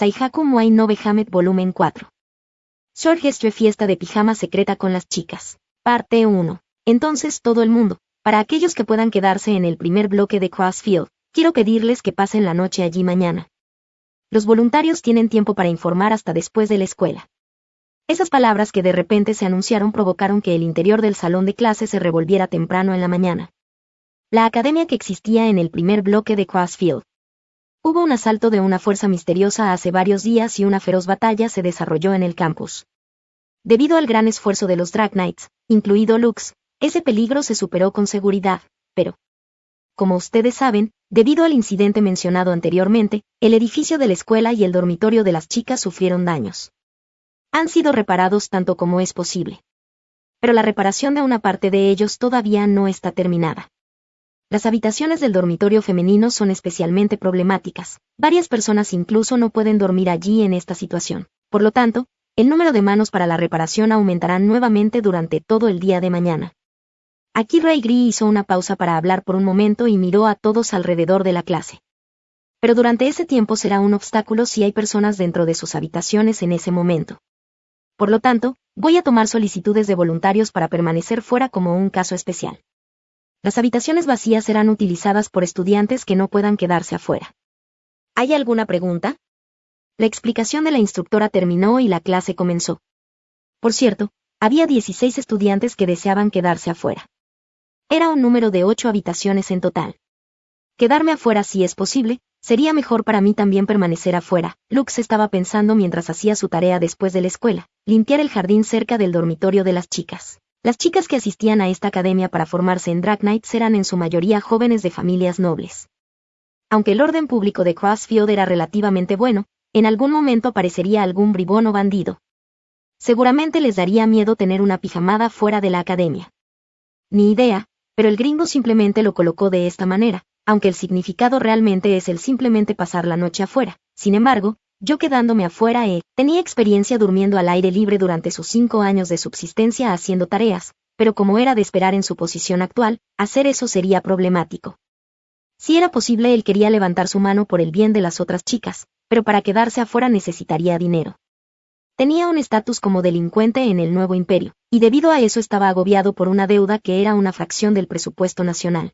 Saihaku Muay no Behamet Volumen 4. Shorgestre Fiesta de Pijama Secreta con las Chicas. Parte 1. Entonces todo el mundo, para aquellos que puedan quedarse en el primer bloque de Crossfield, quiero pedirles que pasen la noche allí mañana. Los voluntarios tienen tiempo para informar hasta después de la escuela. Esas palabras que de repente se anunciaron provocaron que el interior del salón de clase se revolviera temprano en la mañana. La academia que existía en el primer bloque de Crossfield. Hubo un asalto de una fuerza misteriosa hace varios días y una feroz batalla se desarrolló en el campus. Debido al gran esfuerzo de los Drag Knights, incluido Lux, ese peligro se superó con seguridad, pero, como ustedes saben, debido al incidente mencionado anteriormente, el edificio de la escuela y el dormitorio de las chicas sufrieron daños. Han sido reparados tanto como es posible. Pero la reparación de una parte de ellos todavía no está terminada. Las habitaciones del dormitorio femenino son especialmente problemáticas. Varias personas incluso no pueden dormir allí en esta situación. Por lo tanto, el número de manos para la reparación aumentará nuevamente durante todo el día de mañana. Aquí Ray Gris hizo una pausa para hablar por un momento y miró a todos alrededor de la clase. Pero durante ese tiempo será un obstáculo si hay personas dentro de sus habitaciones en ese momento. Por lo tanto, voy a tomar solicitudes de voluntarios para permanecer fuera como un caso especial. Las habitaciones vacías serán utilizadas por estudiantes que no puedan quedarse afuera. ¿Hay alguna pregunta? La explicación de la instructora terminó y la clase comenzó. Por cierto, había 16 estudiantes que deseaban quedarse afuera. Era un número de 8 habitaciones en total. Quedarme afuera si es posible, sería mejor para mí también permanecer afuera. Lux estaba pensando mientras hacía su tarea después de la escuela, limpiar el jardín cerca del dormitorio de las chicas. Las chicas que asistían a esta academia para formarse en Drag Knights eran en su mayoría jóvenes de familias nobles. Aunque el orden público de Crossfield era relativamente bueno, en algún momento aparecería algún bribón o bandido. Seguramente les daría miedo tener una pijamada fuera de la academia. Ni idea, pero el gringo simplemente lo colocó de esta manera, aunque el significado realmente es el simplemente pasar la noche afuera. Sin embargo, yo quedándome afuera tenía experiencia durmiendo al aire libre durante sus 5 años de subsistencia haciendo tareas, pero como era de esperar en su posición actual, hacer eso sería problemático. Si era posible él quería levantar su mano por el bien de las otras chicas, pero para quedarse afuera necesitaría dinero. Tenía un estatus como delincuente en el nuevo imperio, y debido a eso estaba agobiado por una deuda que era una fracción del presupuesto nacional.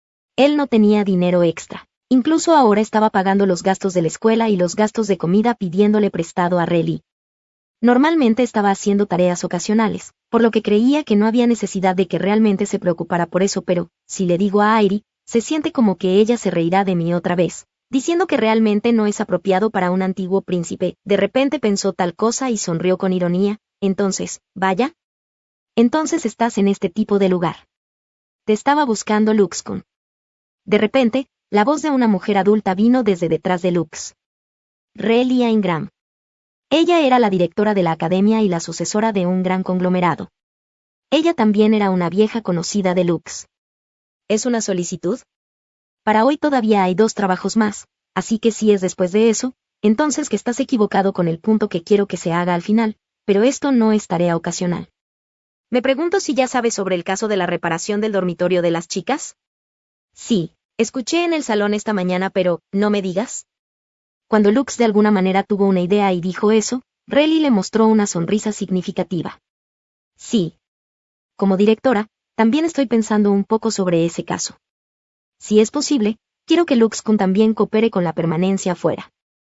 Él no tenía dinero extra. Incluso ahora estaba pagando los gastos de la escuela y los gastos de comida pidiéndole prestado a Relly. Normalmente estaba haciendo tareas ocasionales, por lo que creía que no había necesidad de que realmente se preocupara por eso, pero, si le digo a Airi, se siente como que ella se reirá de mí otra vez, diciendo que realmente no es apropiado para un antiguo príncipe. De repente pensó tal cosa y sonrió con ironía. Entonces, vaya. Entonces estás en este tipo de lugar. Te estaba buscando Luxcon. De repente, la voz de una mujer adulta vino desde detrás de Lux. Relia Ingram. Ella era la directora de la academia y la sucesora de un gran conglomerado. Ella también era una vieja conocida de Lux. ¿Es una solicitud? Para hoy todavía hay 2 trabajos más, así que si es después de eso, entonces que estás equivocado con el punto que quiero que se haga al final, pero esto no es tarea ocasional. Me pregunto si ya sabes sobre el caso de la reparación del dormitorio de las chicas. Sí. Escuché en el salón esta mañana, pero, ¿no me digas? Cuando Lux de alguna manera tuvo una idea y dijo eso, Relly le mostró una sonrisa significativa. Sí. Como directora, también estoy pensando un poco sobre ese caso. Si es posible, quiero que Luxcon también coopere con la permanencia afuera.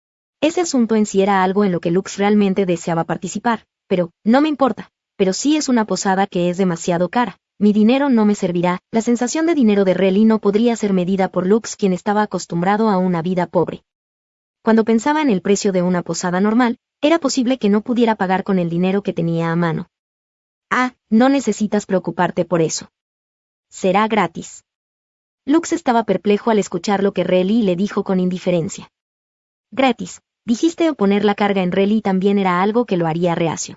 Ese asunto en sí era algo en lo que Lux realmente deseaba participar, pero, no me importa, pero sí es una posada que es demasiado cara. Mi dinero no me servirá. La sensación de dinero de Relly no podría ser medida por Lux, quien estaba acostumbrado a una vida pobre. Cuando pensaba en el precio de una posada normal, era posible que no pudiera pagar con el dinero que tenía a mano. Ah, no necesitas preocuparte por eso. Será gratis. Lux estaba perplejo al escuchar lo que Relly le dijo con indiferencia. Gratis, dijiste, o poner la carga en Relly también era algo que lo haría reacio.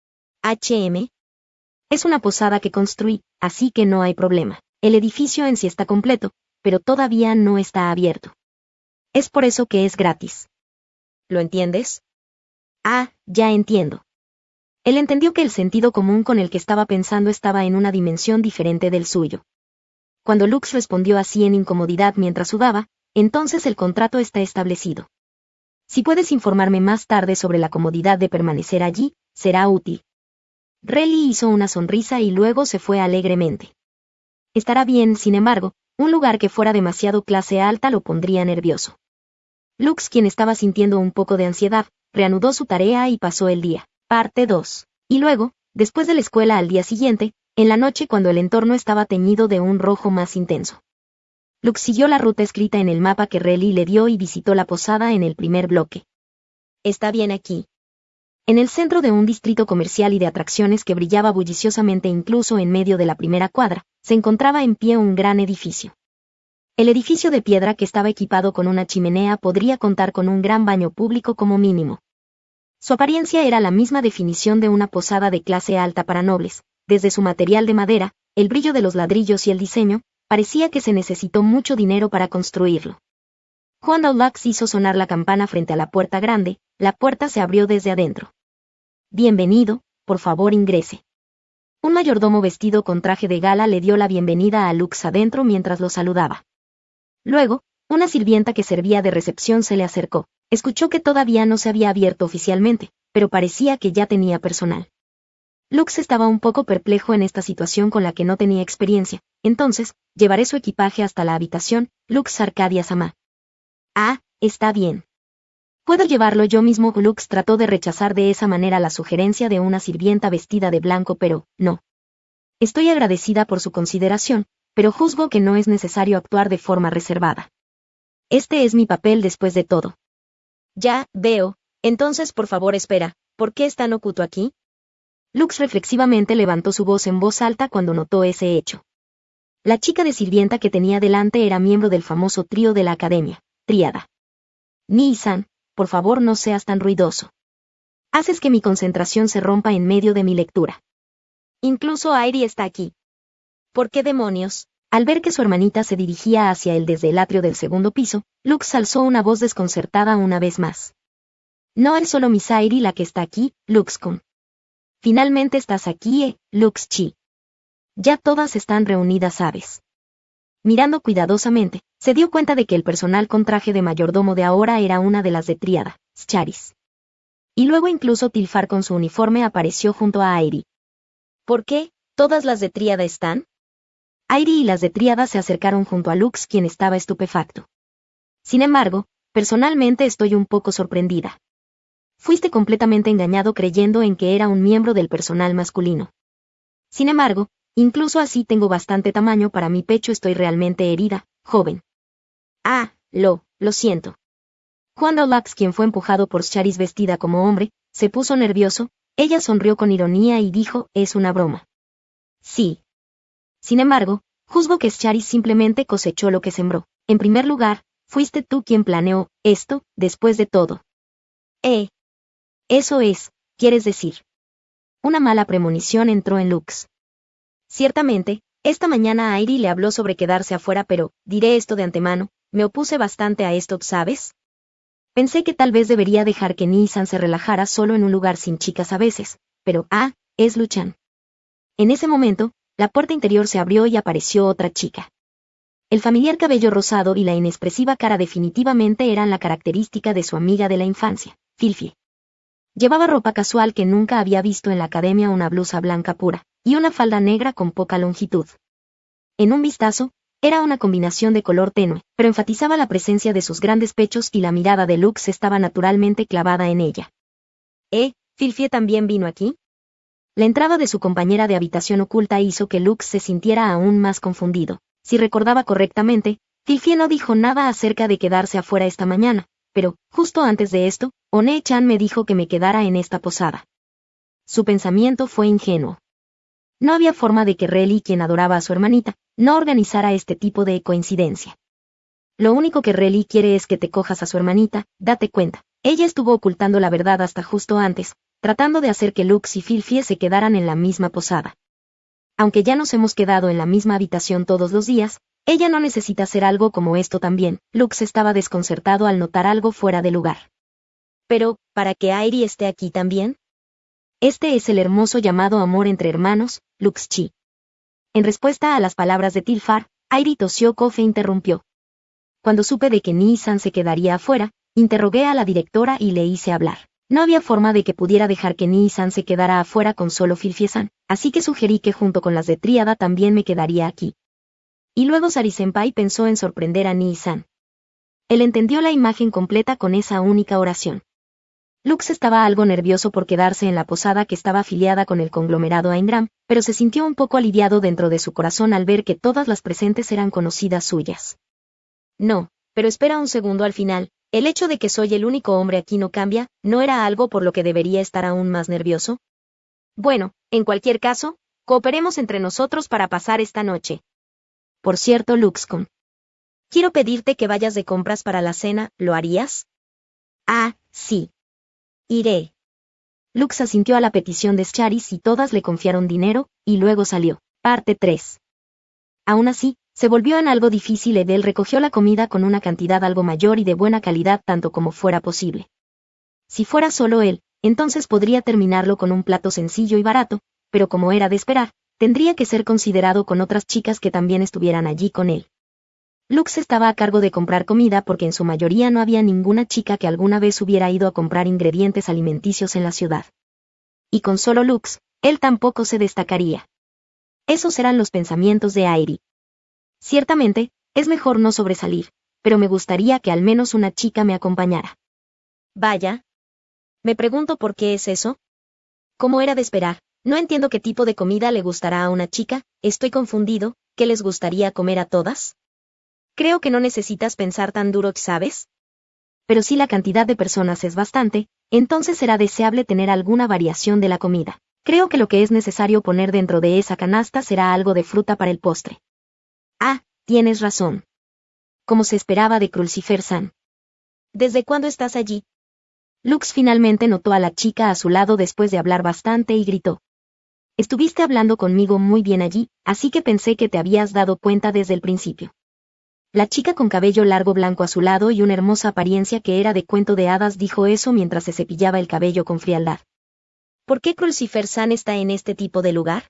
HM. Es una posada que construí, así que no hay problema. El edificio en sí está completo, pero todavía no está abierto. Es por eso que es gratis. ¿Lo entiendes? Ah, ya entiendo. Él entendió que el sentido común con el que estaba pensando estaba en una dimensión diferente del suyo. Cuando Lux respondió así en incomodidad mientras sudaba, entonces el contrato está establecido. Si puedes informarme más tarde sobre la comodidad de permanecer allí, será útil. Relly hizo una sonrisa y luego se fue alegremente. Estará bien, sin embargo, un lugar que fuera demasiado clase alta lo pondría nervioso. Lux, quien estaba sintiendo un poco de ansiedad, reanudó su tarea y pasó el día. Parte 2. Y luego, después de la escuela al día siguiente, en la noche cuando el entorno estaba teñido de un rojo más intenso. Lux siguió la ruta escrita en el mapa que Relly le dio y visitó la posada en el primer bloque. Está bien aquí. En el centro de un distrito comercial y de atracciones que brillaba bulliciosamente incluso en medio de la primera cuadra, se encontraba en pie un gran edificio. El edificio de piedra que estaba equipado con una chimenea podría contar con un gran baño público como mínimo. Su apariencia era la misma definición de una posada de clase alta para nobles, desde su material de madera, el brillo de los ladrillos y el diseño, parecía que se necesitó mucho dinero para construirlo. Cuando Lux hizo sonar la campana frente a la puerta grande, la puerta se abrió desde adentro. Bienvenido, por favor ingrese. Un mayordomo vestido con traje de gala le dio la bienvenida a Lux adentro mientras lo saludaba. Luego, una sirvienta que servía de recepción se le acercó. Escuchó que todavía no se había abierto oficialmente, pero parecía que ya tenía personal. Lux estaba un poco perplejo en esta situación con la que no tenía experiencia. Entonces, llevaré su equipaje hasta la habitación, Lux Arcadia Sama. Ah, está bien. Puedo llevarlo yo mismo. Lux trató de rechazar de esa manera la sugerencia de una sirvienta vestida de blanco, pero, no. Estoy agradecida por su consideración, pero juzgo que no es necesario actuar de forma reservada. Este es mi papel después de todo. Ya, veo. Entonces por favor espera, ¿por qué es tan oculto aquí? Lux reflexivamente levantó su voz en voz alta cuando notó ese hecho. La chica de sirvienta que tenía delante era miembro del famoso trío de la academia, Tríada. Nii-san, por favor no seas tan ruidoso. Haces que mi concentración se rompa en medio de mi lectura. Incluso Airi está aquí. ¿Por qué demonios? Al ver que su hermanita se dirigía hacia él desde el atrio del segundo piso, Lux alzó una voz desconcertada una vez más. No es solo Miss Airi la que está aquí, Lux-kun. Finalmente estás aquí, Lux-chi. Ya todas están reunidas, ¿sabes? Mirando cuidadosamente, se dio cuenta de que el personal con traje de mayordomo de ahora era una de las de Tríada, Scharis. Y luego incluso Tilfar con su uniforme apareció junto a Airi. ¿Por qué? ¿Todas las de Tríada están? Airi y las de Tríada se acercaron junto a Lux, quien estaba estupefacto. Sin embargo, personalmente estoy un poco sorprendida. Fuiste completamente engañado creyendo en que era un miembro del personal masculino. Sin embargo, incluso así tengo bastante tamaño para mi pecho. Estoy realmente herida, joven. Ah, lo siento. Cuando Lux, quien fue empujado por Scharis vestida como hombre, se puso nervioso, ella sonrió con ironía y dijo, es una broma. Sí. Sin embargo, juzgo que Scharis simplemente cosechó lo que sembró. En primer lugar, fuiste tú quien planeó esto, después de todo. Eso es, quieres decir. Una mala premonición entró en Lux. Ciertamente, esta mañana Airi le habló sobre quedarse afuera, pero, diré esto de antemano, me opuse bastante a esto, ¿sabes? Pensé que tal vez debería dejar que Nii-san se relajara solo en un lugar sin chicas a veces, pero, es Luchan. En ese momento, la puerta interior se abrió y apareció otra chica. El familiar cabello rosado y la inexpresiva cara definitivamente eran la característica de su amiga de la infancia, Filfie. Llevaba ropa casual que nunca había visto en la academia, una blusa blanca pura, y una falda negra con poca longitud. En un vistazo, era una combinación de color tenue, pero enfatizaba la presencia de sus grandes pechos y la mirada de Lux estaba naturalmente clavada en ella. ¿Filfie también vino aquí? La entrada de su compañera de habitación oculta hizo que Lux se sintiera aún más confundido. Si recordaba correctamente, Filfie no dijo nada acerca de quedarse afuera esta mañana, pero, justo antes de esto, One-chan me dijo que me quedara en esta posada. Su pensamiento fue ingenuo. No había forma de que Relly, quien adoraba a su hermanita, no organizara este tipo de coincidencia. Lo único que Relly quiere es que te cojas a su hermanita, date cuenta. Ella estuvo ocultando la verdad hasta justo antes, tratando de hacer que Lux y Filfie se quedaran en la misma posada. Aunque ya nos hemos quedado en la misma habitación todos los días, ella no necesita hacer algo como esto también. Lux estaba desconcertado al notar algo fuera de lugar. Pero, ¿para que Airi esté aquí también? Este es el hermoso llamado amor entre hermanos, Lux-chi. En respuesta a las palabras de Tilfar, Airi tosió. Kofe interrumpió. Cuando supe de que Nii-san se quedaría afuera, Interrogué a la directora y le hice hablar. No había forma de que pudiera dejar que Nii-san se quedara afuera con solo Filfie-san, así que sugerí que junto con las de Tríada también me quedaría aquí. Y luego Sari-senpai pensó en sorprender a Nii-san. Él entendió la imagen completa con esa única oración. Lux estaba algo nervioso por quedarse en la posada que estaba afiliada con el conglomerado Aingram, pero se sintió un poco aliviado dentro de su corazón al ver que todas las presentes eran conocidas suyas. No, pero espera un segundo al final. ¿El hecho de que soy el único hombre aquí no cambia? ¿No era algo por lo que debería estar aún más nervioso? Bueno, en cualquier caso, cooperemos entre nosotros para pasar esta noche. Por cierto, Luxcon. Quiero pedirte que vayas de compras para la cena, ¿lo harías? Ah, sí. Iré. Lux asintió a la petición de Scharis y todas le confiaron dinero, y luego salió. Parte 3. Aún así, se volvió en algo difícil y él recogió la comida con una cantidad algo mayor y de buena calidad tanto como fuera posible. Si fuera solo él, entonces podría terminarlo con un plato sencillo y barato, pero como era de esperar, tendría que ser considerado con otras chicas que también estuvieran allí con él. Lux estaba a cargo de comprar comida porque en su mayoría no había ninguna chica que alguna vez hubiera ido a comprar ingredientes alimenticios en la ciudad. Y con solo Lux, él tampoco se destacaría. Esos eran los pensamientos de Airi. Ciertamente, es mejor no sobresalir, pero me gustaría que al menos una chica me acompañara. Vaya. Me pregunto por qué es eso. Como era de esperar, no entiendo qué tipo de comida le gustará a una chica, estoy confundido, ¿qué les gustaría comer a todas? Creo que no necesitas pensar tan duro, ¿sabes? Pero si la cantidad de personas es bastante, entonces será deseable tener alguna variación de la comida. Creo que lo que es necesario poner dentro de esa canasta será algo de fruta para el postre. Ah, tienes razón. Como se esperaba de Crucifer-san. ¿Desde cuándo estás allí? Lux finalmente notó a la chica a su lado después de hablar bastante y gritó. Estuviste hablando conmigo muy bien allí, así que pensé que te habías dado cuenta desde el principio. La chica con cabello largo blanco a su lado y una hermosa apariencia que era de cuento de hadas dijo eso mientras se cepillaba el cabello con frialdad. ¿Por qué Crucifer-san está en este tipo de lugar?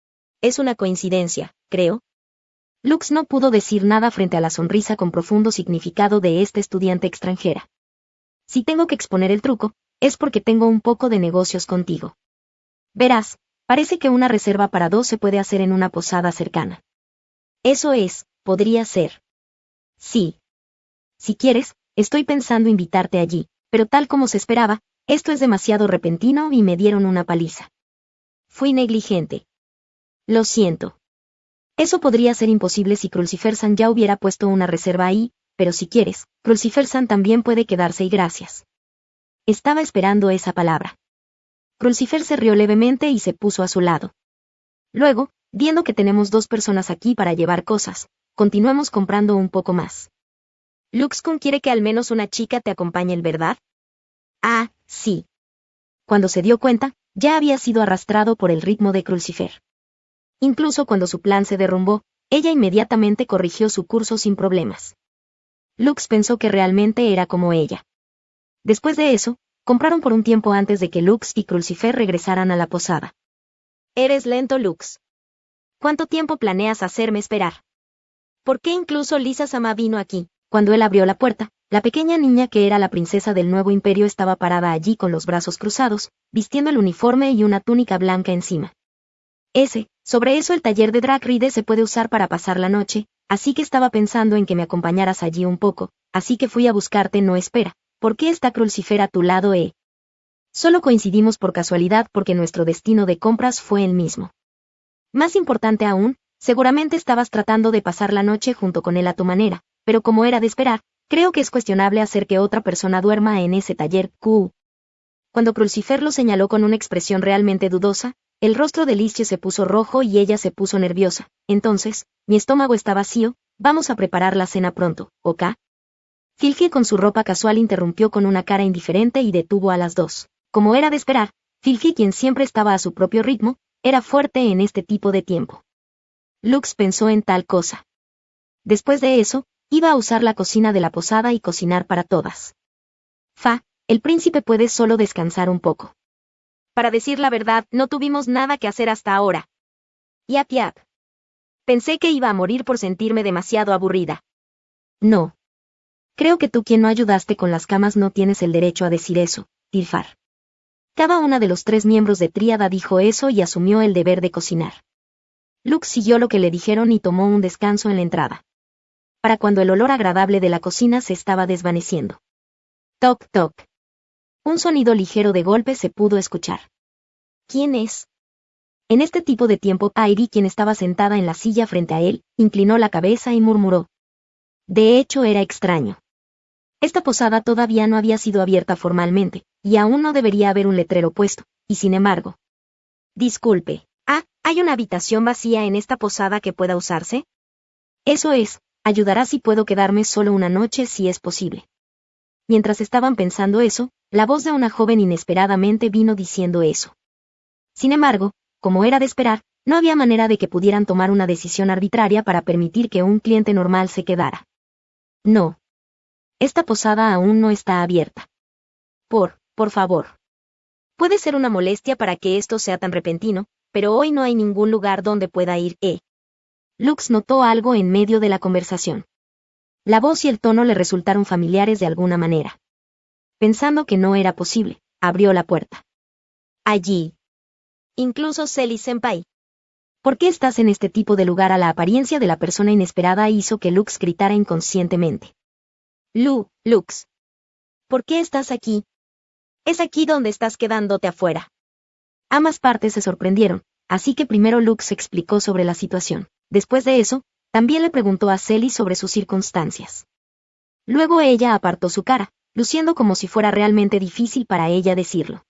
Es una coincidencia, creo. Lux no pudo decir nada frente a la sonrisa con profundo significado de esta estudiante extranjera. Si tengo que exponer el truco, es porque tengo un poco de negocios contigo. Verás, parece que una reserva para 2 se puede hacer en una posada cercana. Eso es, podría ser. Sí. Si quieres, estoy pensando invitarte allí, pero tal como se esperaba, esto es demasiado repentino y me dieron una paliza. Fui negligente. Lo siento. Eso podría ser imposible si Crucifer-san ya hubiera puesto una reserva ahí, pero si quieres, Crucifer-san también puede quedarse y gracias. Estaba esperando esa palabra. Crucifer se rió levemente y se puso a su lado. Luego, viendo que tenemos 2 personas aquí para llevar cosas, continuemos comprando un poco más. Luxcon quiere que al menos una chica te acompañe, ¿verdad? Ah, sí. Cuando se dio cuenta, ya había sido arrastrado por el ritmo de Crucifer. Incluso cuando su plan se derrumbó, ella inmediatamente corrigió su curso sin problemas. Lux pensó que realmente era como ella. Después de eso, compraron por un tiempo antes de que Lux y Crucifer regresaran a la posada. Eres lento, Lux. ¿Cuánto tiempo planeas hacerme esperar? ¿Por qué incluso Lisa-sama vino aquí? Cuando él abrió la puerta, la pequeña niña que era la princesa del nuevo imperio estaba parada allí con los brazos cruzados, vistiendo el uniforme y una túnica blanca encima. Sobre eso el taller de Drag Ride se puede usar para pasar la noche, así que estaba pensando en que me acompañaras allí un poco, así que fui a buscarte. No, espera, ¿por qué está Crucifer a tu lado? Solo coincidimos por casualidad porque nuestro destino de compras fue el mismo. Más importante aún, seguramente estabas tratando de pasar la noche junto con él a tu manera, pero como era de esperar, creo que es cuestionable hacer que otra persona duerma en ese taller. Cuando Crucifer lo señaló con una expresión realmente dudosa, el rostro de Lizie se puso rojo y ella se puso nerviosa. Entonces, mi estómago está vacío, vamos a preparar la cena pronto, ¿ok? Filfie con su ropa casual interrumpió con una cara indiferente y detuvo a las 2. Como era de esperar, Filfie, quien siempre estaba a su propio ritmo, era fuerte en este tipo de tiempo. Lux pensó en tal cosa. Después de eso, iba a usar la cocina de la posada y cocinar para todas. El príncipe puede solo descansar un poco. Para decir la verdad, no tuvimos nada que hacer hasta ahora. Yap. Pensé que iba a morir por sentirme demasiado aburrida. No. Creo que tú quien no ayudaste con las camas no tienes el derecho a decir eso, Tilfar. Cada uno de los 3 miembros de Tríada dijo eso y asumió el deber de cocinar. Lux siguió lo que le dijeron y tomó un descanso en la entrada. Para cuando el olor agradable de la cocina se estaba desvaneciendo. Toc, toc. Un sonido ligero de golpe se pudo escuchar. ¿Quién es? En este tipo de tiempo, Airy, quien estaba sentada en la silla frente a él, inclinó la cabeza y murmuró. De hecho, era extraño. Esta posada todavía no había sido abierta formalmente, y aún no debería haber un letrero puesto, y sin embargo. Disculpe. ¿Hay una habitación vacía en esta posada que pueda usarse? Eso es, ayudará si puedo quedarme solo una noche si es posible. Mientras estaban pensando eso, la voz de una joven inesperadamente vino diciendo eso. Sin embargo, como era de esperar, no había manera de que pudieran tomar una decisión arbitraria para permitir que un cliente normal se quedara. No. Esta posada aún no está abierta. Por favor. Puede ser una molestia para que esto sea tan repentino, pero hoy no hay ningún lugar donde pueda ir, Lux notó algo en medio de la conversación. La voz y el tono le resultaron familiares de alguna manera. Pensando que no era posible, abrió la puerta. Allí. Incluso Selly-senpai. ¿Por qué estás en este tipo de lugar? A la apariencia de la persona inesperada hizo que Lux gritara inconscientemente. Lux. ¿Por qué estás aquí? Es aquí donde estás quedándote afuera. Ambas partes se sorprendieron, así que primero Lux explicó sobre la situación. Después de eso, también le preguntó a Selly sobre sus circunstancias. Luego ella apartó su cara, luciendo como si fuera realmente difícil para ella decirlo.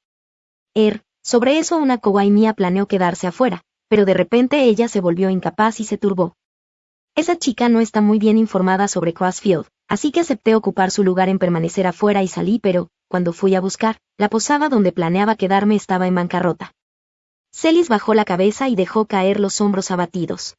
Sobre eso una kawaii mía planeó quedarse afuera, pero de repente ella se volvió incapaz y se turbó. Esa chica no está muy bien informada sobre Crossfield, así que acepté ocupar su lugar en permanecer afuera y salí, pero, cuando fui a buscar, la posada donde planeaba quedarme estaba en bancarrota. Celis bajó la cabeza y dejó caer los hombros abatidos.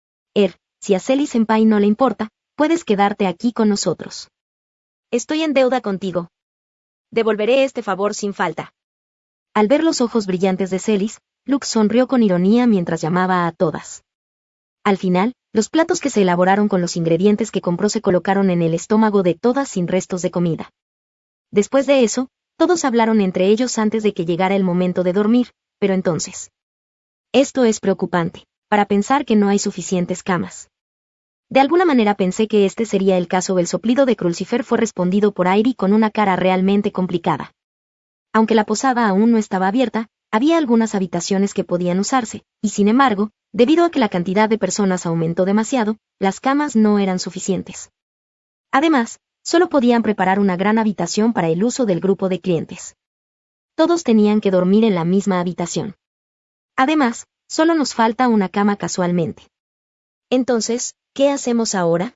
Si a Selly-senpai no le importa, puedes quedarte aquí con nosotros. Estoy en deuda contigo. Devolveré este favor sin falta. Al ver los ojos brillantes de Celis, Lux sonrió con ironía mientras llamaba a todas. Al final, los platos que se elaboraron con los ingredientes que compró se colocaron en el estómago de todas sin restos de comida. Después de eso, todos hablaron entre ellos antes de que llegara el momento de dormir, pero entonces. Esto es preocupante, para pensar que no hay suficientes camas. De alguna manera pensé que este sería el caso. El soplido de Crucifer fue respondido por Airy con una cara realmente complicada. Aunque la posada aún no estaba abierta, había algunas habitaciones que podían usarse, y sin embargo, debido a que la cantidad de personas aumentó demasiado, las camas no eran suficientes. Además, solo podían preparar una gran habitación para el uso del grupo de clientes. Todos tenían que dormir en la misma habitación. Además, solo nos falta una cama casualmente. Entonces, ¿qué hacemos ahora?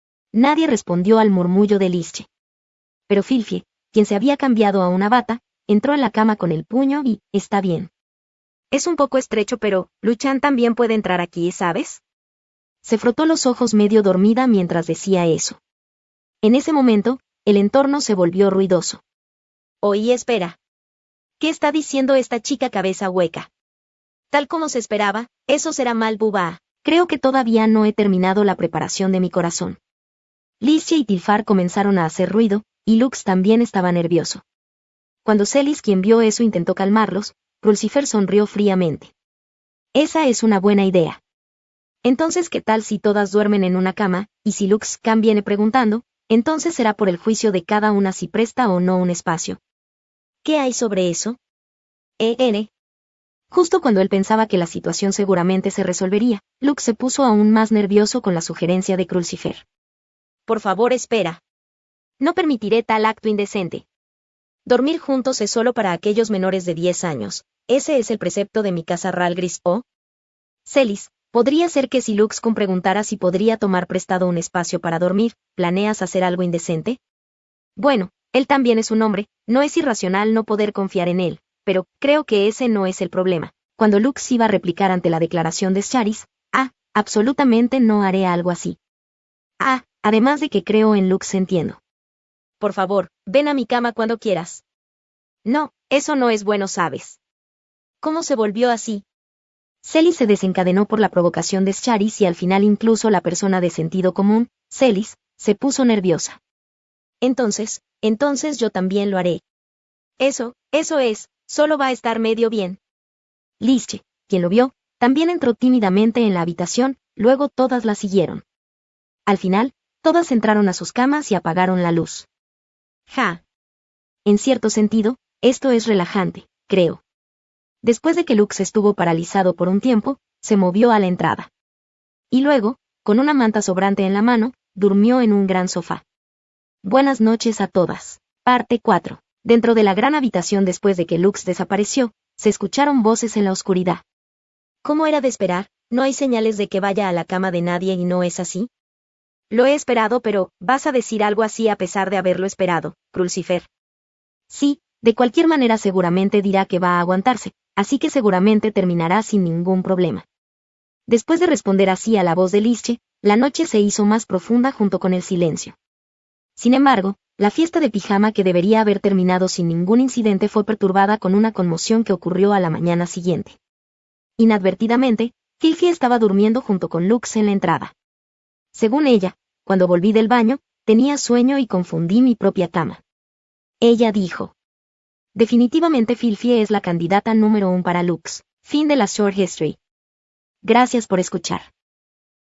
Nadie respondió al murmullo de Lische. Pero Filfie, quien se había cambiado a una bata, entró en la cama con el puño y, está bien. Es un poco estrecho, pero, Luchan también puede entrar aquí, ¿sabes? Se frotó los ojos medio dormida mientras decía eso. En ese momento, el entorno se volvió ruidoso. Oí, espera. ¿Qué está diciendo esta chica cabeza hueca? Tal como se esperaba, eso será mal bubá. Creo que todavía no he terminado la preparación de mi corazón. Lische y Tilfar comenzaron a hacer ruido, y Lux también estaba nervioso. Cuando Celis, quien vio eso, intentó calmarlos, Crucifer sonrió fríamente. Esa es una buena idea. Entonces, ¿qué tal si todas duermen en una cama, y si Lux Khan viene preguntando, entonces será por el juicio de cada una si presta o no un espacio? ¿Qué hay sobre eso? Justo cuando él pensaba que la situación seguramente se resolvería, Lux se puso aún más nervioso con la sugerencia de Crucifer. Por favor, espera. No permitiré tal acto indecente. Dormir juntos es solo para aquellos menores de 10 años. Ese es el precepto de mi casa Ralgris o. Celis, podría ser que si Lux Kun preguntara si podría tomar prestado un espacio para dormir, ¿planeas hacer algo indecente? Bueno, él también es un hombre, no es irracional no poder confiar en él, pero creo que ese no es el problema. Cuando Lux iba a replicar ante la declaración de Charis, absolutamente no haré algo así. Además de que creo en Lux, entiendo. Por favor, ven a mi cama cuando quieras. No, eso no es bueno, ¿sabes? ¿Cómo se volvió así? Celis se desencadenó por la provocación de Charis y al final incluso la persona de sentido común, Celis, se puso nerviosa. Entonces yo también lo haré. Eso es, solo va a estar medio bien. Lischie, quien lo vio, también entró tímidamente en la habitación, luego todas la siguieron. Al final, todas entraron a sus camas y apagaron la luz. Ja. En cierto sentido, esto es relajante, creo. Después de que Lux estuvo paralizado por un tiempo, se movió a la entrada. Y luego, con una manta sobrante en la mano, durmió en un gran sofá. Buenas noches a todas. Parte 4. Dentro de la gran habitación después de que Lux desapareció, se escucharon voces en la oscuridad. ¿Cómo era de esperar? ¿No hay señales de que vaya a la cama de nadie y no es así? Lo he esperado, pero, ¿vas a decir algo así a pesar de haberlo esperado, Crucifer? Sí, de cualquier manera seguramente dirá que va a aguantarse, así que seguramente terminará sin ningún problema. Después de responder así a la voz de Lischie, la noche se hizo más profunda junto con el silencio. Sin embargo, la fiesta de pijama que debería haber terminado sin ningún incidente fue perturbada con una conmoción que ocurrió a la mañana siguiente. Inadvertidamente, Filfi estaba durmiendo junto con Lux en la entrada. Según ella, cuando volví del baño, tenía sueño y confundí mi propia cama. Ella dijo. Definitivamente Filfi es la candidata número 1 para Lux. Fin de la Short History. Gracias por escuchar.